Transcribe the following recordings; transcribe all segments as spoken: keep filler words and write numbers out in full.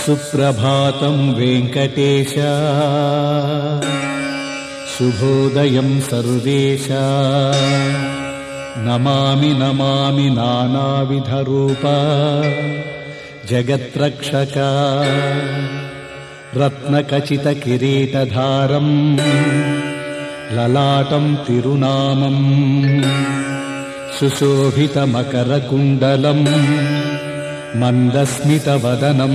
సుప్రభాతం వెంకటేశ, శుభోదయం సర్వేశ. నమామి నమామి నానావిధ రూప జగత్రక్షక, రత్నఖచిత కిరీటధారం లలాటం తిరునామం, సుశోభిత మకరకుండలం మందస్మితవదనం,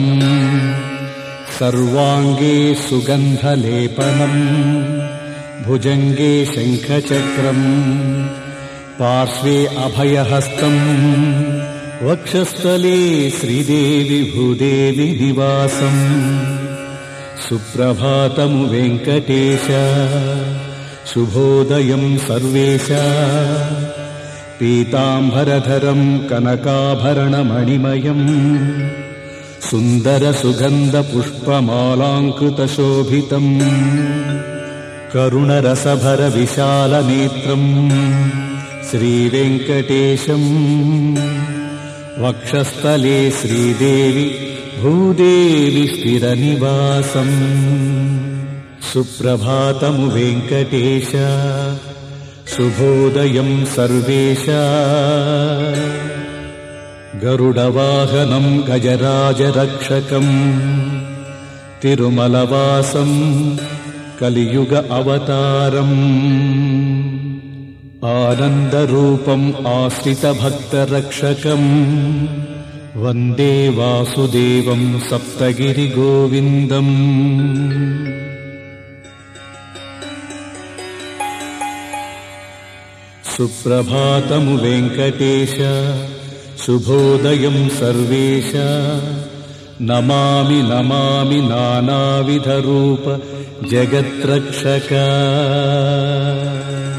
సర్వాంగే సుగంధలేపనం, భుజంగే శంఖచక్రం, పార్శ్వే అభయహస్తం, వక్షస్థలే శ్రీదేవి భూదేవి నివాసం. సుప్రభాతము వెంకటేశ, శుభోదయం సర్వేశ. పీతాంబరధరం కనకాభరణమణిమయం, సుందర సుగంధ పుష్పమాలాంకృత శోభితం, కరుణరసభర విశాలనేత్రం శ్రీవేంకటేశం. వక్షస్థలే శ్రీదేవి భూదేవి స్థిరనివాసం. సుప్రభాతము వెంకటేశ, శుభోదయం సర్వేశ. గరుడవాహనం గజరాజరక్షకం, తిరుమలవాసం కలియుగ అవతారం, ఆనందరూపం ఆశ్రిత భక్తరక్షకం, వందే వాసుదేవం సప్తగిరి గోవిందం. సుప్రభాతము వెంకటేశ, శుభోదయం సర్వేశ. నమామి నమామి నానావిధ రూప జగత్రక్షక.